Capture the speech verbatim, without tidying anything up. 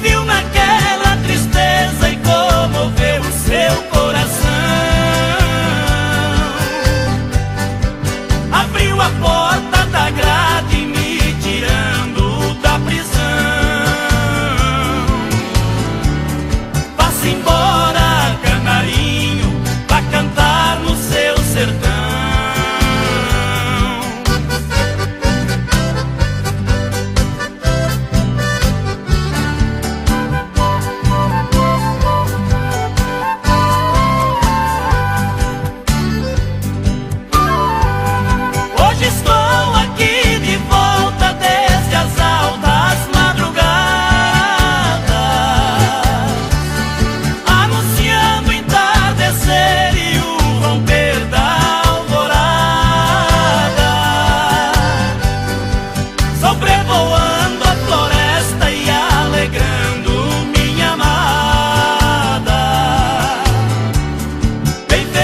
viu naquela tristeza e comoveu o seu coração. Abriu a porta da grade me tirando da prisão. Vá-se embora, canarinho, vá cantar no seu sertão. Hoje estou aqui de volta desde as altas madrugadas, anunciando o entardecer e o romper da alvorada, sobrevoando a floresta e alegrando minha amada. Bem